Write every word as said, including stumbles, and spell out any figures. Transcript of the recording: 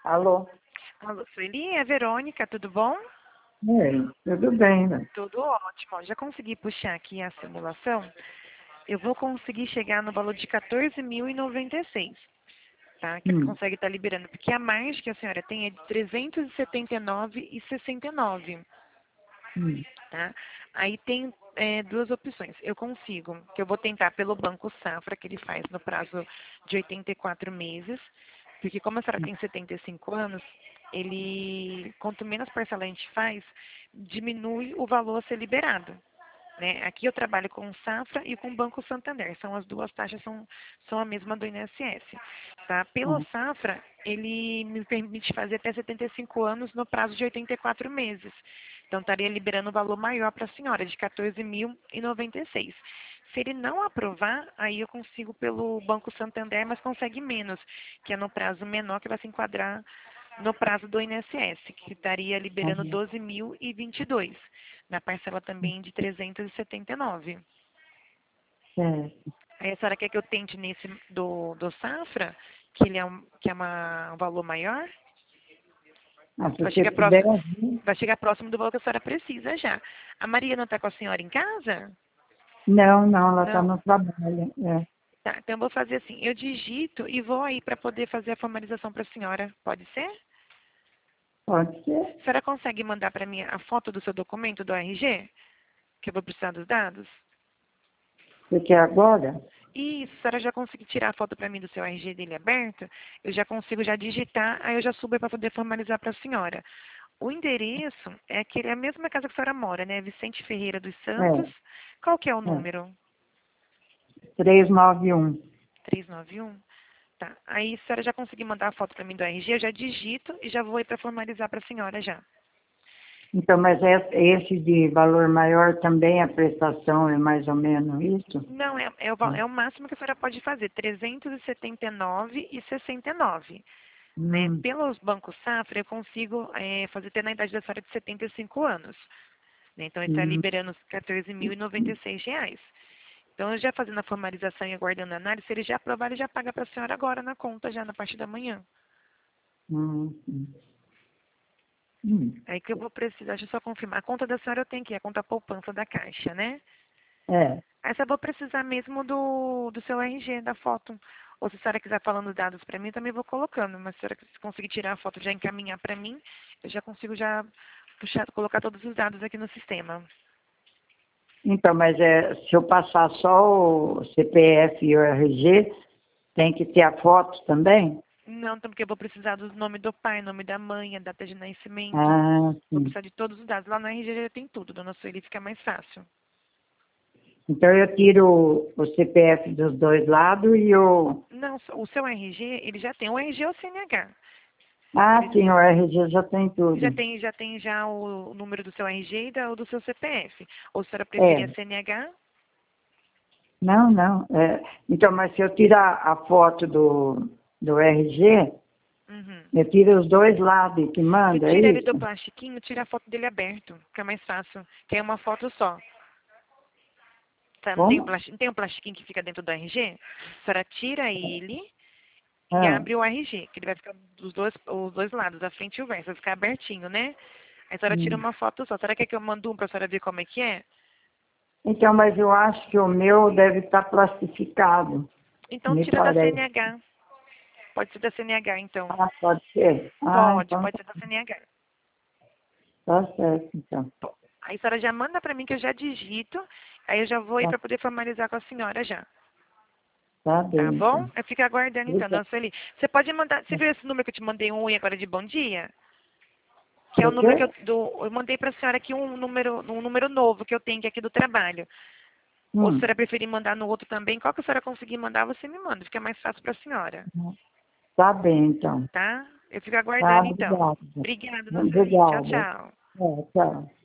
Alô? Alô, Sueli, é a Verônica, tudo bom? Oi, tudo bem, né? Tudo ótimo. Ó, já consegui puxar aqui a simulação. Eu vou conseguir chegar no valor de quatorze mil e noventa e seis, tá? Que Hum, consegue estar liberando, porque a margem que a senhora tem é de trezentos e setenta e nove reais e sessenta e nove, hum, tá? Aí tem é, duas opções. Eu consigo, que eu vou tentar pelo Banco Safra, que ele faz no prazo de oitenta e quatro meses, porque como a senhora tem setenta e cinco anos, ele, quanto menos parcela a gente faz, diminui o valor a ser liberado. Né? Aqui eu trabalho com Safra e com Banco Santander. São as duas taxas, são, são a mesma do I N S S. Tá? Pelo hum, Safra, ele me permite fazer até setenta e cinco anos no prazo de oitenta e quatro meses. Então, estaria liberando um valor maior para a senhora, de quatorze mil e noventa e seis. Se ele não aprovar, aí eu consigo pelo Banco Santander, mas consegue menos, que é no prazo menor, que vai se enquadrar no prazo do I N S S, que estaria liberando hum, doze mil e vinte e dois, na parcela também de trezentos e setenta e nove. certo. Aí a senhora quer que eu tente nesse do, do Safra, que ele é um, que é uma, um valor maior? Ah, se Vai você chegar puder, próximo, vai chegar próximo do valor que a senhora precisa já. A Maria não está com a senhora em casa? não, não, ela está Não. no trabalho. É, Tá, então eu vou fazer assim, eu digito e vou aí para poder fazer a formalização para a senhora. Pode ser? pode ser. A senhora consegue mandar para mim a foto do seu documento do R G? Que eu vou precisar dos dados? Você quer agora? Isso, a senhora já conseguiu tirar a foto para mim do seu R G dele aberto? Eu já consigo já digitar, aí eu já subo para poder formalizar para a senhora. O endereço é aquele, é a mesma casa que a senhora mora, né? Vicente Ferreira dos Santos. É, Qual que é o é. número? trezentos e noventa e um. trezentos e noventa e um? Tá. Aí a senhora já conseguiu mandar a foto para mim do R G, eu já digito e já vou aí para formalizar para a senhora já. Então, mas é- esse de valor maior também, a prestação é mais ou menos isso? Não, é, é, o, val- é o máximo que a senhora pode fazer, trezentos e setenta e nove reais e sessenta e nove. Né? Hum, Pelos bancos Safra, eu consigo é, fazer até na idade da senhora de setenta e cinco anos. Né? Então, ele está hum, liberando os quatorze mil e noventa e seis reais. Então, eu já fazendo a formalização e aguardando a análise, se ele já aprovar, ele já paga para a senhora agora na conta, já na parte da manhã. hum, hum, hum. Aí que eu vou precisar, deixa eu só confirmar. A conta da senhora eu tenho aqui, a conta poupança da Caixa, né? É, Aí só vou precisar mesmo do, do seu R G, da foto. Ou se a senhora quiser falando os dados para mim, eu também vou colocando. Mas se a senhora conseguir tirar a foto e já encaminhar para mim, eu já consigo já puxar, colocar todos os dados aqui no sistema. então, mas é, se eu passar só o C P F e o R G, tem que ter a foto também? Não, então porque eu vou precisar do nome do pai, nome da mãe, a data de nascimento. Ah, Vou sim. precisar de todos os dados. Lá no R G já tem tudo, dona Sueli, fica mais fácil. Então eu tiro o C P F dos dois lados e o. Não, o seu R G, ele já tem o R G ou o C N H. Ah, Ele sim, o R G já tem já tudo. tem, já tem já o número do seu R G e da, o do seu C P F. Ou se a senhora preferir É. a C N H, Não, não. É. Então, mas se eu tirar a foto do, do R G, uhum. eu tiro os dois lados e que Se manda, é tira ele do isso? plastiquinho, tira a foto dele aberto, que é mais fácil. Que é uma foto só. Tá? Não tem, um Como? plasti- não tem um plastiquinho que fica dentro do R G? A senhora tira ele e Ah, abre o R G, que ele vai ficar dos dois, os dois lados, a frente e o verso, vai ficar abertinho, né? Aí a senhora tira hum. uma foto só. Será que, é que eu mando um pra senhora ver como é que é? Então, mas eu acho que o meu deve estar plastificado, Então me tira da parece. C N H. Pode ser da C N H, então. Ah, pode ser? Ah, Pode, então pode ser da C N H. tá certo, então. Bom, aí a senhora já manda para mim que eu já digito, aí eu já vou aí Tá, para poder formalizar com a senhora já. tá Tá bem, bom? então. Eu fico aguardando então, Obrigada. dona Sueli. Você pode mandar, você viu esse número que eu te mandei um e agora de bom dia? Que é o O número que eu, quê? do, eu mandei para a senhora aqui um número, um número novo que eu tenho aqui do trabalho. Ou se a Hum. senhora preferir mandar no outro também, qual que a senhora conseguir mandar, você me manda. Fica mais fácil para a senhora. Tá bem, então. Tá? Eu fico Tá, aguardando então. obrigada. Obrigada, dona Sueli. Tchau, Obrigada. tchau. É, tchau.